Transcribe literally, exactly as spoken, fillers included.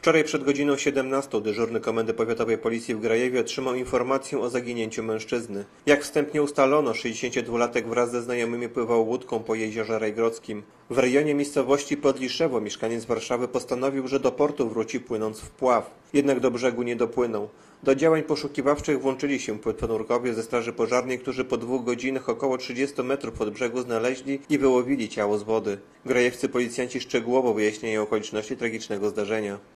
Wczoraj przed godziną siedemnastą dyżurny Komendy Powiatowej Policji w Grajewie otrzymał informację o zaginięciu mężczyzny. Jak wstępnie ustalono, sześćdziesięciodwulatek wraz ze znajomymi pływał łódką po jeziorze Rajgrodzkim. W rejonie miejscowości Podliszewo mieszkaniec Warszawy postanowił, że do portu wróci płynąc w pław. Jednak do brzegu nie dopłynął. Do działań poszukiwawczych włączyli się płetwonurkowie ze Straży Pożarnej, którzy po dwóch godzinach około trzydziestu metrów od brzegu znaleźli i wyłowili ciało z wody. Grajewscy policjanci szczegółowo wyjaśniają okoliczności tragicznego zdarzenia.